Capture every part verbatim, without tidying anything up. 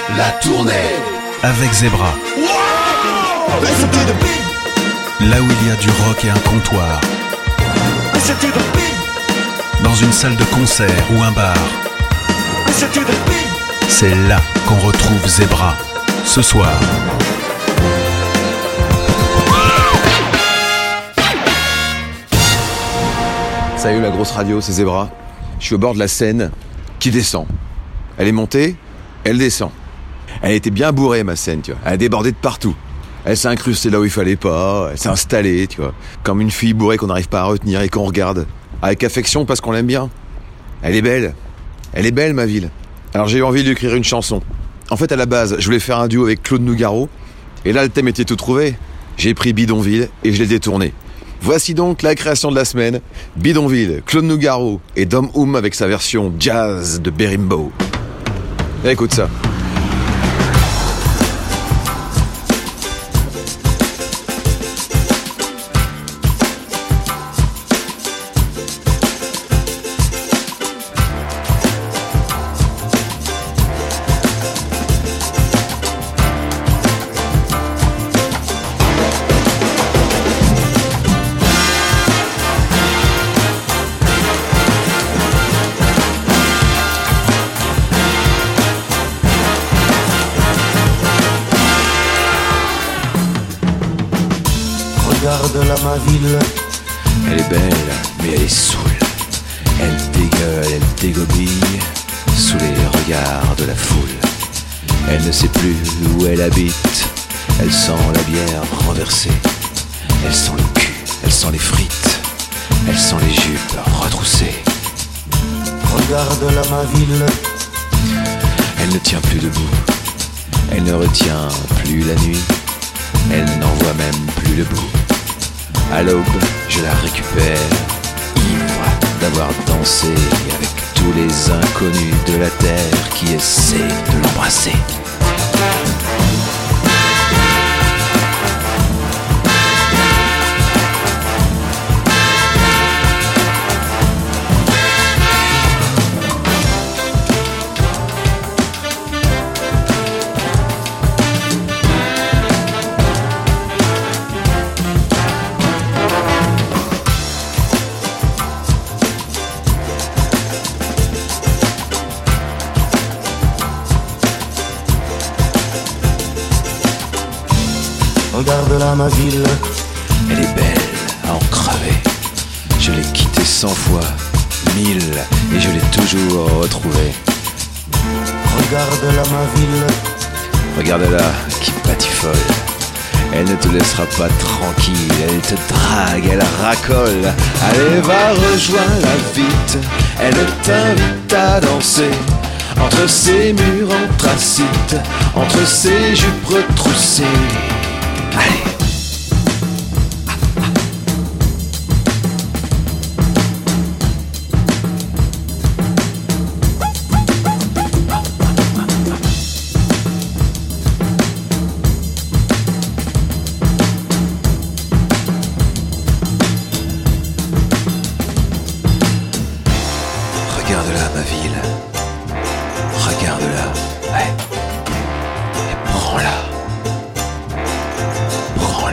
La tournée avec Zebra. Là où il y a du rock et un comptoir. Dans une salle de concert ou un bar. C'est là qu'on retrouve Zebra. Ce soir. Salut la grosse radio, c'est Zebra. Je suis au bord de la Seine qui descend. Elle est montée, elle descend. Elle était bien bourrée ma Seine, tu vois. Elle a débordé de partout. Elle s'est incrustée là où il fallait pas, elle s'est installée, tu vois. Comme une fille bourrée qu'on n'arrive pas à retenir et qu'on regarde. Avec affection parce qu'on l'aime bien. Elle est belle. Elle est belle ma ville. Alors j'ai eu envie d'écrire une chanson. En fait à la base, je voulais faire un duo avec Claude Nougaro. Et là le thème était tout trouvé. J'ai pris Bidonville et je l'ai détourné. Voici donc la création de la semaine. Bidonville, Claude Nougaro et Dom Oum avec sa version jazz de Berimbo. Et écoute ça. Regarde là ma ville. Elle est belle, mais elle est saoule. Elle dégueule, elle dégobille sous les regards de la foule. Elle ne sait plus où elle habite. Elle sent la bière renversée. Elle sent le cul, elle sent les frites. Elle sent les jupes retroussées. Regarde là ma ville. Elle ne tient plus debout. Elle ne retient plus la nuit. Elle n'en voit même plus le bout. À l'aube, je la récupère, ivre d'avoir dansé avec tous les inconnus de la terre qui essaient de l'embrasser. Regarde là ma ville. Elle est belle à en crever. Je l'ai quittée cent fois, mille, et je l'ai toujours retrouvée. Regarde là ma ville. Regarde-la qui batifole. Elle ne te laissera pas tranquille. Elle te drague, elle racole. Allez, va, rejoins-la vite. Elle t'invite à danser entre ces murs anthracites, entre ces jupes retroussées. Allez. Regarde-la, ma ville. Regarde-la. Ouais. Et prends-la. Prends-la.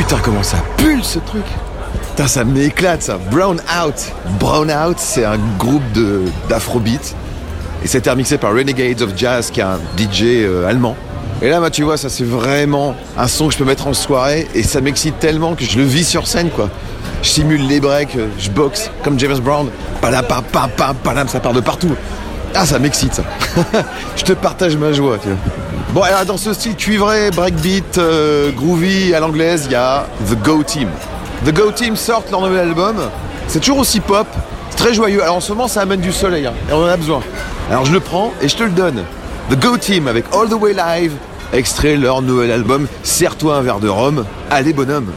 Putain, comment ça pue ce truc. Putain, ça m'éclate ça. Brown Out. Brown Out, c'est un groupe de, d'afrobeat. Et c'est remixé par Renegades of Jazz, qui est un D J euh, allemand. Et là, bah, tu vois, ça c'est vraiment un son que je peux mettre en soirée. Et ça m'excite tellement que je le vis sur scène, quoi. Je simule les breaks, je boxe comme James Brown. Palapam, pam, pam, palam, ça part de partout. Ah, ça m'excite ça. Je te partage ma joie, tu vois. Bon, alors dans ce style cuivré, breakbeat, euh, groovy à l'anglaise, il y a The Go Team. The Go Team sortent leur nouvel album. C'est toujours aussi pop, c'est très joyeux. Alors en ce moment, ça amène du soleil, hein, et on en a besoin. Alors je le prends et je te le donne. The Go Team avec All the Way Live, extrait leur nouvel album. Serre-toi un verre de rhum, allez bonhomme.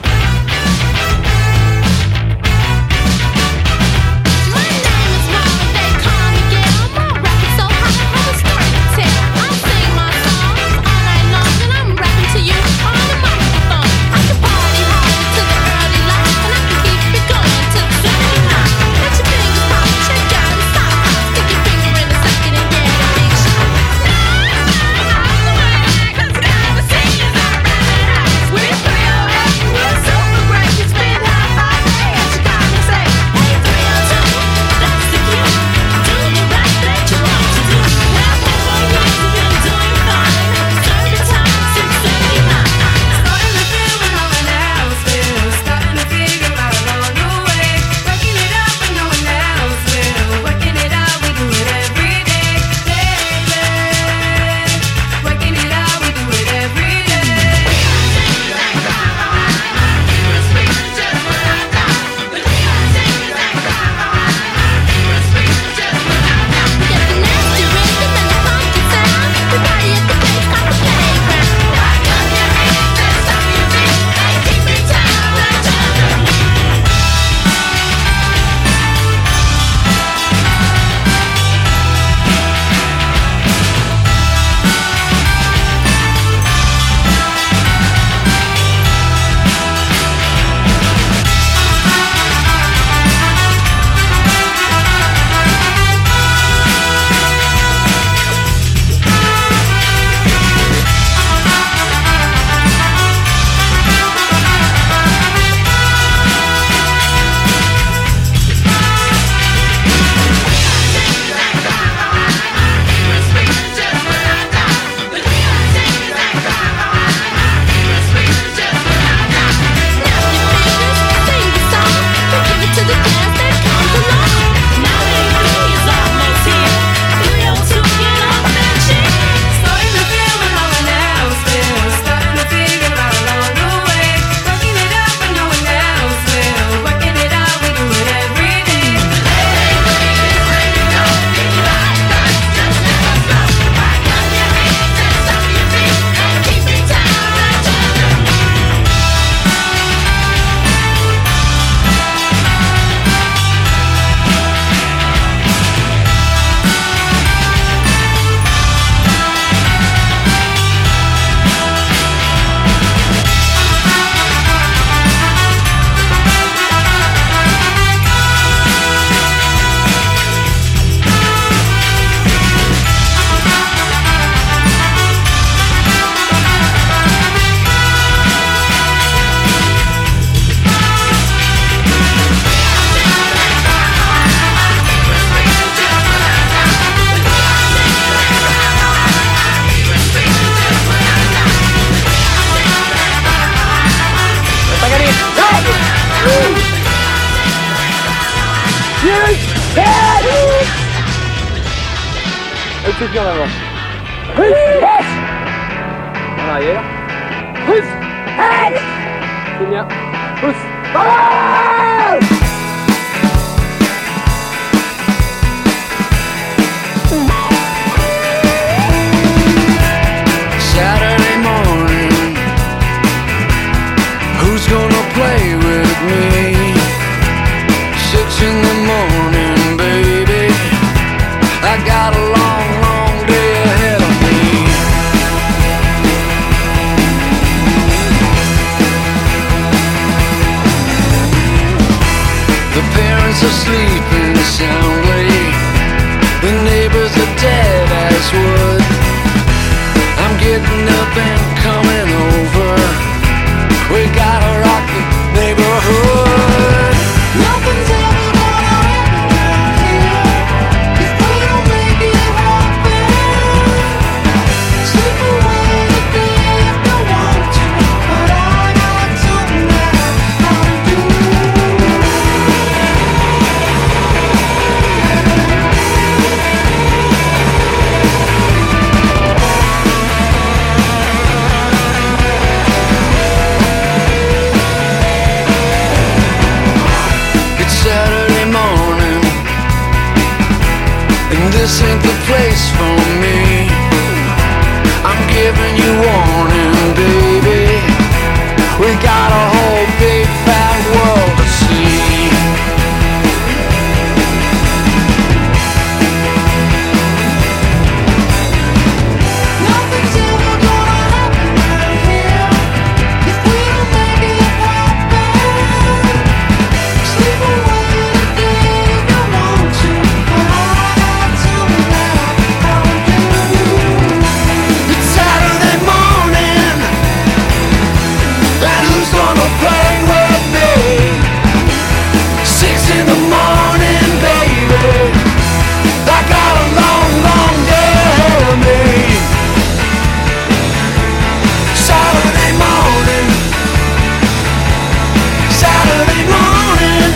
Elle se fait en avant. En arrière. C'est bien. Pousse. Saturday morning, who's gonna play with me? Six in the morning, baby, I got a long, long day ahead of me. The parents are sleeping soundly, the neighbors are dead as wood. I'm getting up and coming over. We gotta rock this ain't the place for me. I'm giving you warning, baby. We got a whole big fat world to see. Nothing's ever gonna happen right here if we don't make it happen. Sleep away today if you want to, but I tell me now, how do you? It's Saturday morning, and who's gonna play with me? Six in the morning, baby. I got a long, long day ahead of me. Saturday morning, Saturday morning.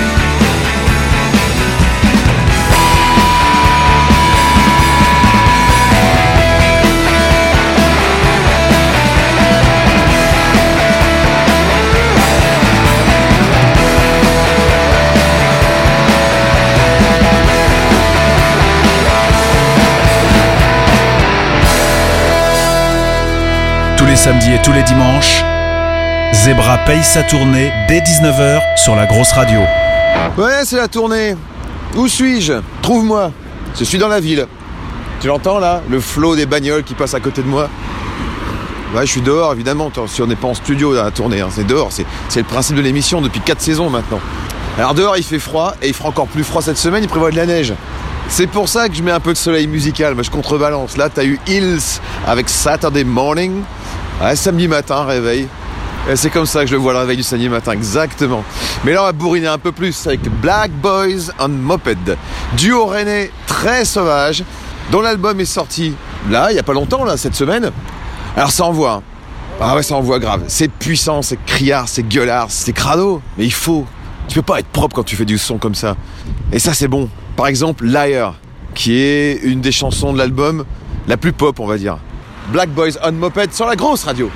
Tous les samedis et tous les dimanches, Zebra paye sa tournée dès dix-neuf heures sur la grosse radio. Ouais, c'est la tournée. Où suis-je? Trouve-moi. Je suis dans la ville. Tu l'entends là? Le flot des bagnoles qui passent à côté de moi. Ouais, je suis dehors évidemment. Si on n'est pas en studio dans la tournée, hein. C'est dehors. C'est, c'est le principe de l'émission depuis quatre saisons maintenant. Alors dehors il fait froid et il fera encore plus froid cette semaine. Il prévoit de la neige. C'est pour ça que je mets un peu de soleil musical. Mais je contrebalance. Là, t'as eu Hills avec Saturday Morning. Ouais, samedi matin, réveil. Et c'est comme ça que je le vois, le réveil du samedi matin, exactement. Mais là, on va bourriner un peu plus avec Black Boys on Moped. Duo rennais très sauvage, dont l'album est sorti, là, il n'y a pas longtemps, là, cette semaine. Alors ça envoie, hein. Ah ouais, ça envoie grave. C'est puissant, c'est criard, c'est gueulard, c'est crado. Mais il faut. Tu peux pas être propre quand tu fais du son comme ça. Et ça, c'est bon. Par exemple, Liar, qui est une des chansons de l'album la plus pop, on va dire. Black Boys on Moped sur la grosse radio.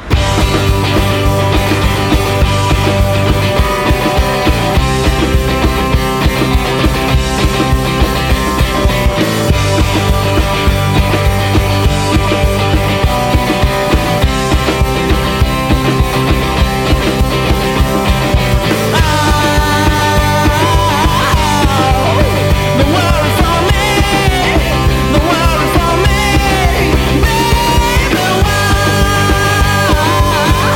The world for me, baby, why?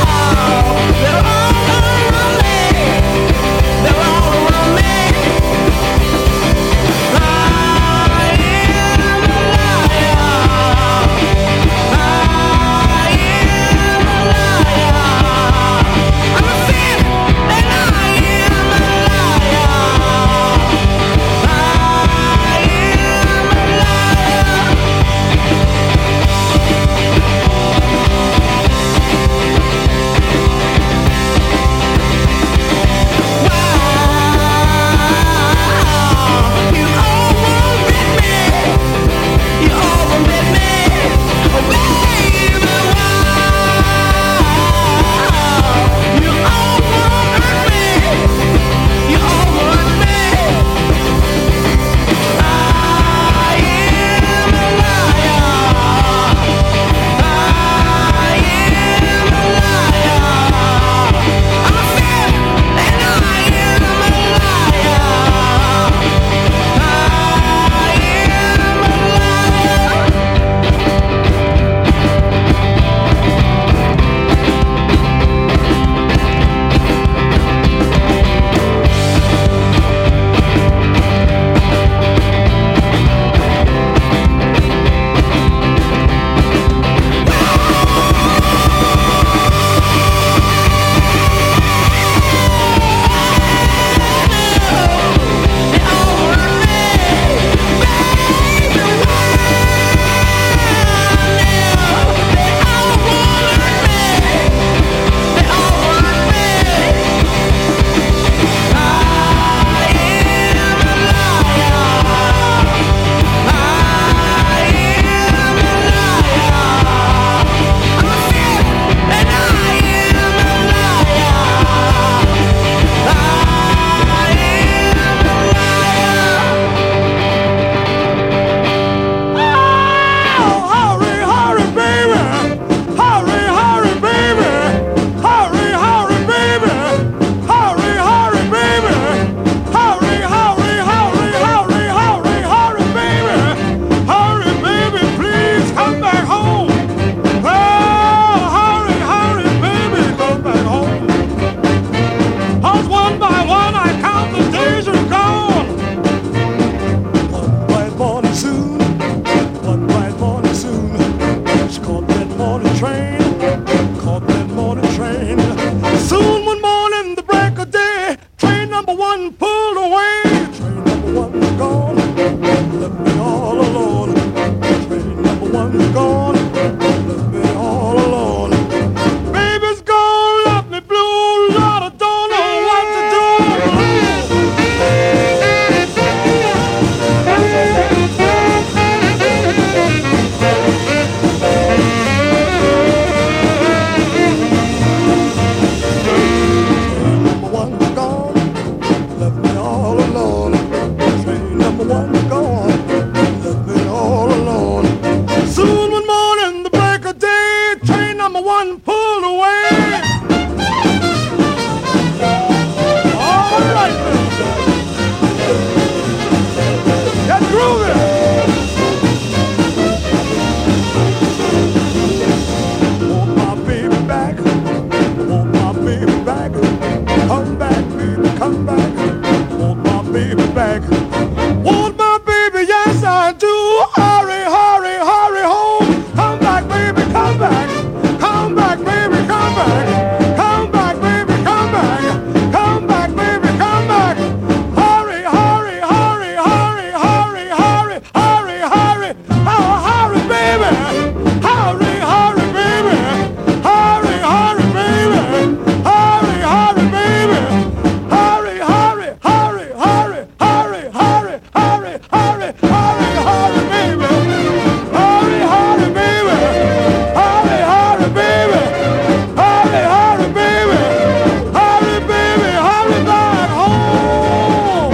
back. Want my baby, yes I do. Hurry, hurry, hurry home. Come back, baby, come back. Come back, baby, come back. Come back, baby, come back. Come back, baby, come back. Hurry, hurry, hurry, hurry, hurry, hurry, hurry, hurry. Oh, hurry, baby. Hurry, hurry, baby. Hurry, hurry, baby. Hurry, hurry, baby. Hurry, hurry, hurry, hurry, hurry, hurry, hurry, hurry, hurry, hurry, baby. Hurry, hurry, baby. Hurry, hurry, baby. Hurry, hurry, baby. Hurry, baby, hurry back home.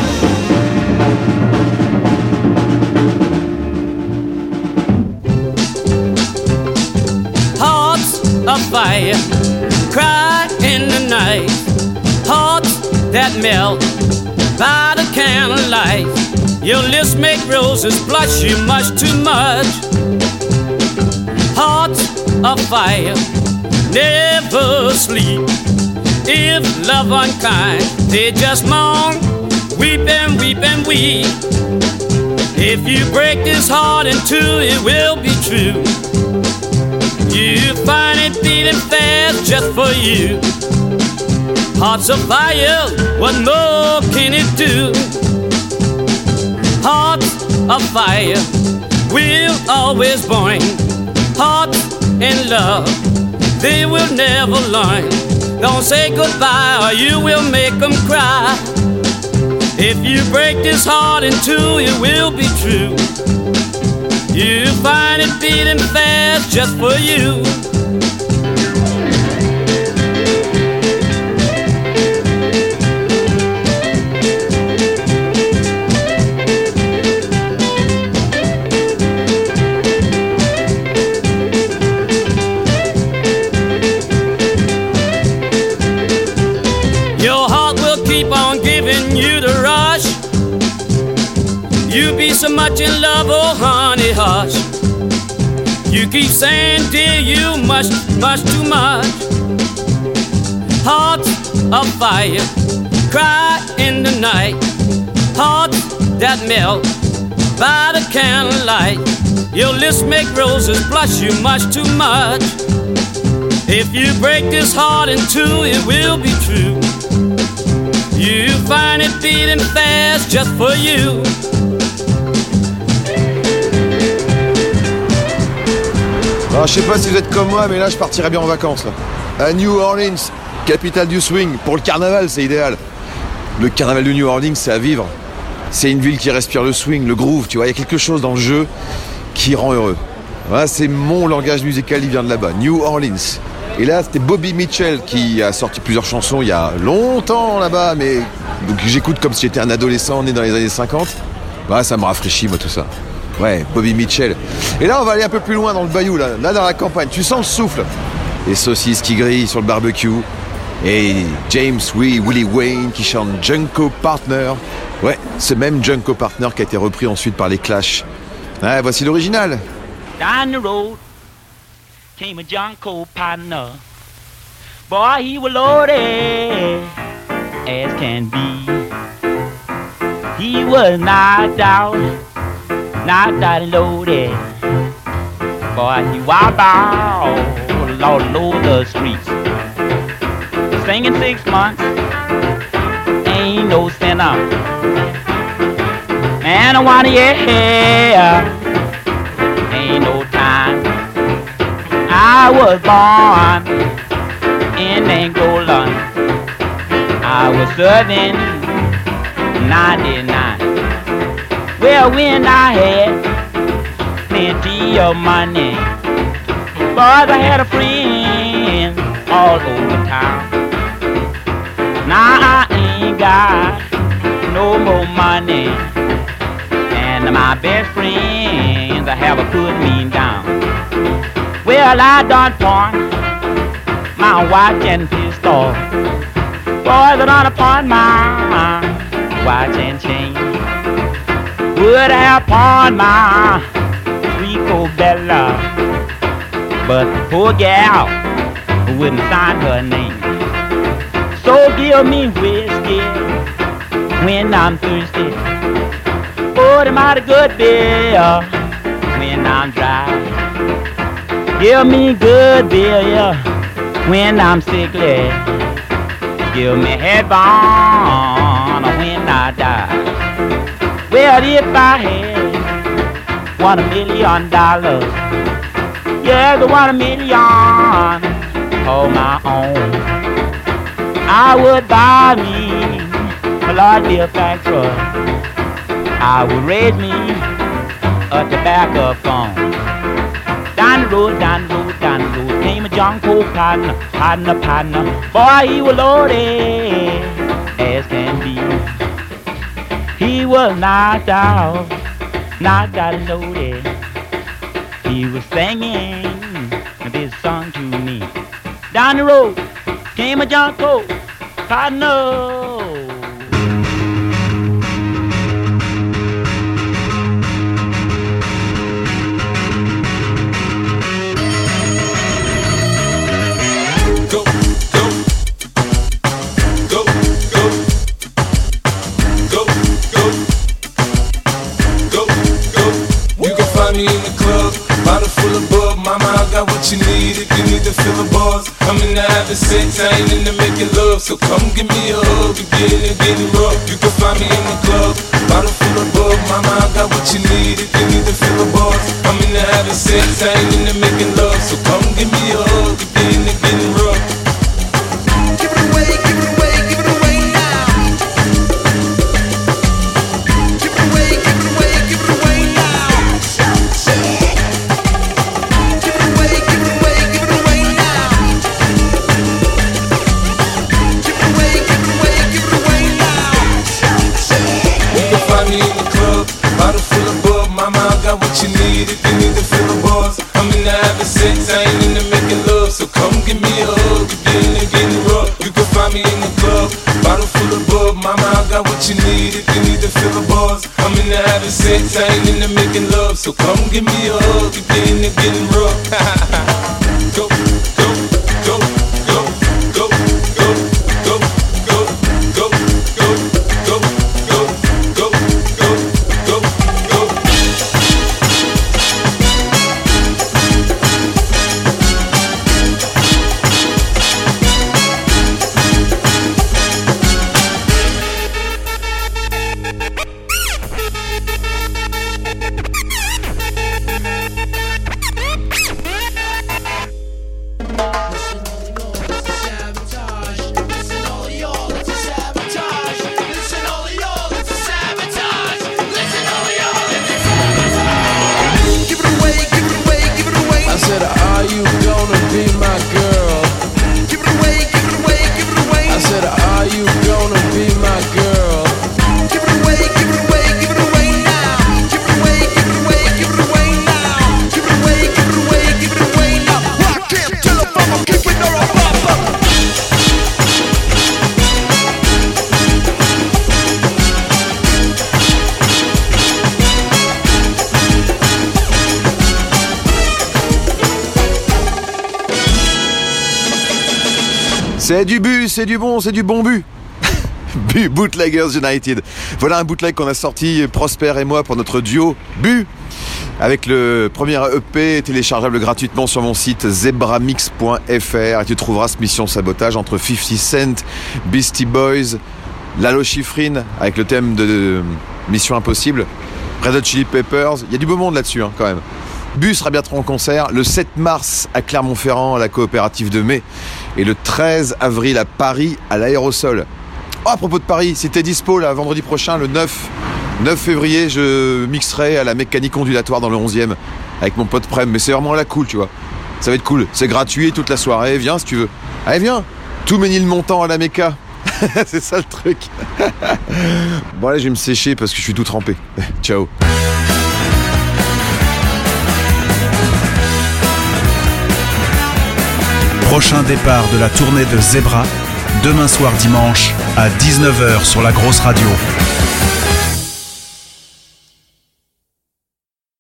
Hearts afire, cry in the night. Hearts that melt by the candlelight. Your lips make roses blush you much too much. Hearts afire, never sleep. If love unkind, they just moan, weep and weep and weep. If you break this heart in two, it will be true. You find it beating fast just for you. Hearts of fire, what more can it do? Hearts of fire will always burn. Hearts in love, they will never learn. Don't say goodbye or you will make them cry. If you break this heart in two, it will be true. You find it beating fast just for you. Your heart will keep on giving you the rush. You be so much in love, oh honey, hush. You keep saying, dear, you much, much too much. Hearts of fire, cry in the night. Hearts that melt by the candlelight. Your lips make roses blush you much too much. If you break this heart in two, it will be true. You find it beating fast just for you. Alors, je sais pas si vous êtes comme moi, mais là je partirais bien en vacances là. À New Orleans, capitale du swing. Pour le carnaval, c'est idéal. Le carnaval de New Orleans, c'est à vivre. C'est une ville qui respire le swing, le groove, tu vois. Il y a quelque chose dans le jeu qui rend heureux. Voilà, c'est mon langage musical, il vient de là-bas. New Orleans. Et là, c'était Bobby Mitchell qui a sorti plusieurs chansons il y a longtemps là-bas, mais donc j'écoute comme si j'étais un adolescent né dans les années cinquante. Bah, ça me rafraîchit, moi, tout ça. Ouais, Bobby Mitchell. Et là, on va aller un peu plus loin dans le bayou, là, là dans la campagne. Tu sens le souffle. Les saucisses qui grillent sur le barbecue. Et James Wee, Willie Wayne qui chante Junko Partner. Ouais, ce même Junko Partner qui a été repris ensuite par les Clash. Ouais, voici l'original. Down the road came a Junko partner. Boy, he was loaded as can be. He was knocked out, knocked out and loaded. Boy, he wild out all over the streets. Singing six months, ain't no sinner. Man, I wanna yeah, ain't no time. I was born in Angola. I was serving ninety-nine. Well, when I had plenty of money, boys, I had a friend all over town. Now I ain't got no more money, and my best friends I have a put me down. Well, I done pawn my watch and pistol. Boys, I done pawn my watch and chain. Would have pawned my Rico Bella, but the poor gal wouldn't sign her name. So give me whiskey when I'm thirsty. Oh, the mighty good beer when I'm dry. Give me good beer, yeah, when I'm sickly. Give me headbone when I die. Well, if I had one million dollars, yeah, the one million for my own, I would buy me a large beer factory. I would raise me a tobacco farm. Down the road, down the road, down the road came a John Cole partner, partner, partner. Boy, he was loaded as can be. He was knocked out, knocked out and loaded. He was singing this song to me. Down the road came a John Cole partner. Me in the club, bottle full of bub. Mama, I got what you need if you need to fill the bars. I'm in the having sex, I ain't into making love. So come give me a hug, if you're in getting rough. You can find me in the club, bottle full of bub. Mama, I got what you need if you need to fill the bars. I'm in the having sex, I ain't into making love. So come give me a hug, if you're in getting rough. Give it away, give it away, give it away now. Give it away, give it away, give it away now. What you need if you need to fill the bars. I'm in the having sex, I ain't into making love. So come give me a hug if you're in the getting rough. You can find me in the club, bottle full of bub. Mama, I got what you need if you need to fill the bars. I'm in the having sex, I ain't into making love. So come give me a hug if you're in the getting rough. Go, go, go, go, go, go, go, go, go, go, go, go, go, go, go, go. C'est du but, c'est du bon, c'est du bon but. Bu, Bootleggers United. Voilà un bootleg qu'on a sorti, Prosper et moi, pour notre duo Bu, avec le premier E P téléchargeable gratuitement sur mon site zebramix point f r. Et tu trouveras ce Mission Sabotage entre fifty cent, Beastie Boys, Lalo Schifrin, avec le thème de Mission Impossible, Red Hot Chili Peppers. Il y a du beau monde là-dessus, hein, quand même. Bu sera bientôt en concert le sept mars à Clermont-Ferrand à la coopérative de Mai et le treize avril à Paris à l'Aérosol. Oh, à propos de Paris, si t'es dispo là vendredi prochain, le neuf février, je mixerai à la mécanique ondulatoire dans le onzième avec mon pote Prem, mais c'est vraiment la cool, tu vois. Ça va être cool, c'est gratuit toute la soirée, viens si tu veux. Allez, viens, tout Ménilmontant à la Méca. C'est ça le truc. Bon, allez, je vais me sécher parce que je suis tout trempé. Ciao. Prochain départ de la tournée de Zebra, demain soir dimanche à dix-neuf heures sur la grosse radio.